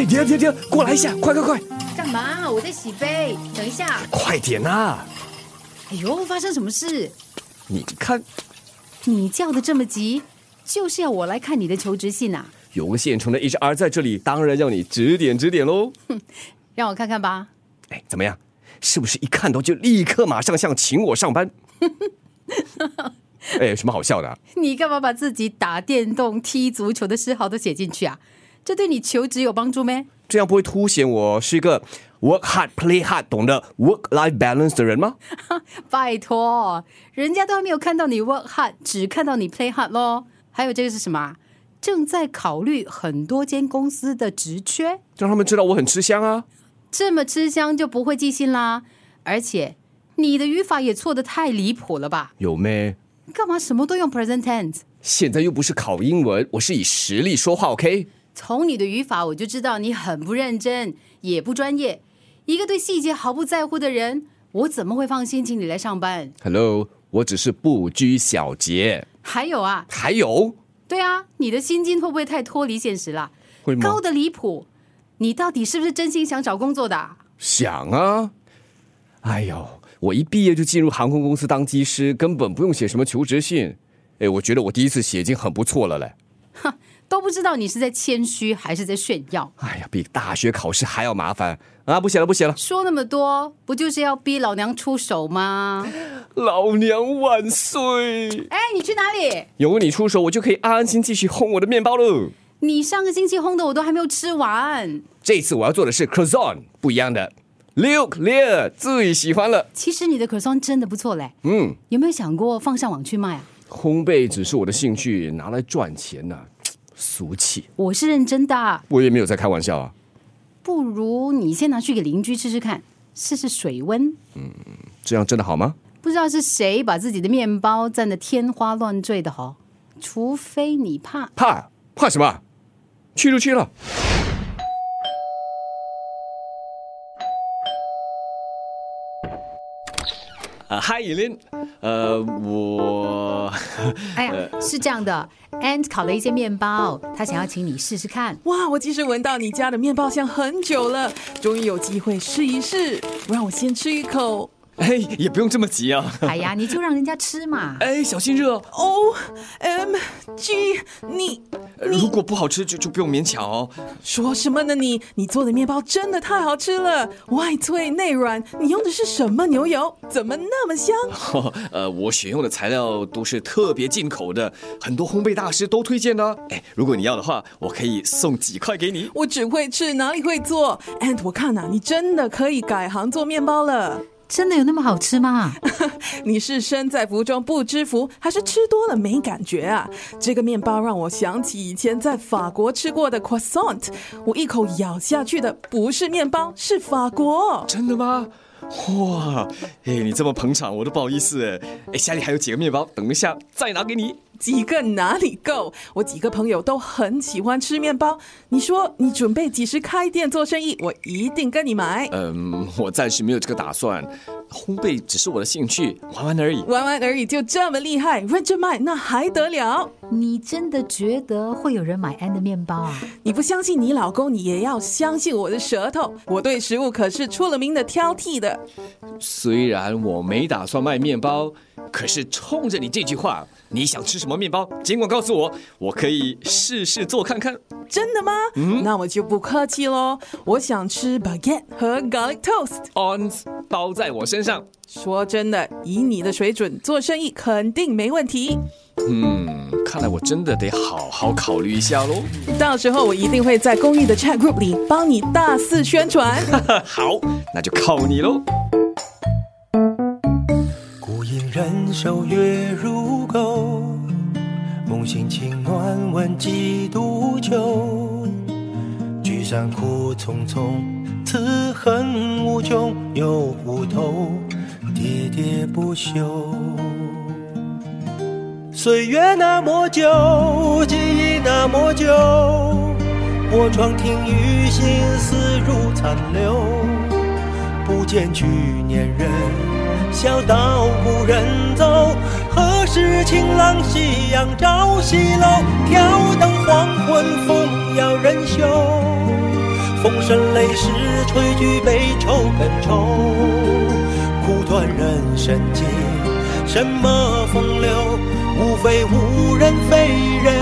等，过来一下，快！ 干嘛？我在洗杯，等一下。 快点啊！ 哎呦，发生什么事？ 你看， 你叫得这么急，就是要我来看你的求职信啊？ 有个现成的 HR 在这里，当然要你指点咯。 让我看看吧。 怎么样？是不是一看到就立刻马上想请我上班？有什么好笑的啊？ 你干嘛把自己打电动、踢足球的嗜好都写进去啊？这对你求职有帮助咩？ 这样不会凸显我是一个 work hard play hard 懂得 work-life balance 的人吗？ 拜托，人家都还没有看到你 work hard， 只看到你 play hard 咯。还有这个是什么？正在考虑很多间公司的职缺， 让他们知道我很吃香啊。 这么吃香就不会寄信啦。而且你的语法也错得太离谱了吧？ 有咩？ 干嘛什么都用 present tense？ 现在又不是考英文，我是以实力说话 OK？ 从你的语法我就知道你很不认真，也不专业。一个对细节毫不在乎的人，我怎么会放心请你来上班？ Hello， 我只是不拘小节。 还有啊？ 还有？ 对啊，你的薪金会不会太脱离现实了？ 会吗？ 高的离谱。你到底是不是真心想找工作的啊？ 想啊。哎呦，我一毕业就进入航空公司当机师，根本不用写什么求职信。我觉得我第一次写已经很不错了嘞。 都不知道你是在谦虚还是在炫耀。 哎呀，比大学考试还要麻烦啊！不写了。 说那么多，不就是要逼老娘出手吗？ 老娘万岁！ 你去哪里？ 有你出手，我就可以安安心继续烘我的面包了。 你上个星期烘的我都还没有吃完。 这次我要做的是 croissant， 不一样的。Luke Lear 最喜欢了。 其实你的 croissant 真的不错嘞。有没有想过放上网去卖啊？ 烘焙只是我的兴趣，拿来赚钱啊，俗气。 我是认真的。 我也没有在开玩笑啊。 不如你先拿去给邻居吃吃看，试试水温。 这样真的好吗？ 不知道是谁把自己的面包蘸得天花乱坠的哦。除非你怕。 怕什么？去就去了。Hi Eileen， 我是这样的 ，Ant 烤了一些面包，他想要请你试试看。 哇，我其实闻到你家的面包香很久了，终于有机会试一试，让我先吃一口。 也不用这么急啊。 哎呀，你就让人家吃嘛。 小心热。 OMG， 你如果不好吃就不用勉强哦。 说什么呢你做的面包真的太好吃了，外脆内软，你用的是什么牛油？怎么那么香？ 我选用的材料都是特别进口的，很多烘焙大师都推荐的。如果你要的话，我可以送几块给你。 我只会吃，哪里会做？ And 我看你真的可以改行做面包了。 真的有那么好吃吗？ 你是身在福中不知福，还是吃多了没感觉啊？这个面包让我想起以前在法国吃过的 croissant， 我一口咬下去的不是面包，是法国。 真的吗？哇，你这么捧场我都不好意思。家里还有几个面包，等一下再拿给你。 几个哪里够？我几个朋友都很喜欢吃面包。你说你准备几时开店做生意，我一定跟你买。 我暂时没有这个打算，烘焙只是我的兴趣，玩玩而已。 玩玩而已就这么厉害，认真卖那还得了？ 你真的觉得会有人买安的面包啊？ 你不相信你老公，你也要相信我的舌头。我对食物可是出了名的挑剔的。 虽然我没打算卖面包，可是冲着你这句话，你想吃什么面包尽管告诉我，我可以试试做看看。 真的吗？那我就不客气咯，我想吃 baguette 和 garlic toast。 On 包在我身上。 说真的，以你的水准做生意肯定没问题。 看来我真的得好好考虑一下咯。 到时候我一定会在公寓的 chat group 里帮你大肆宣传。 好，那就靠你咯。 孤影人手月如钩，梦醒情暖问几度秋。聚散苦匆匆，此恨无穷又无头，喋喋不休。岁月那么久，记忆那么久，我窗听雨，心思如残留。不见去年人，笑道故人走。何时晴朗夕阳照西楼？挑灯黄昏，风摇人休。 生计。什么风流，无非无人非人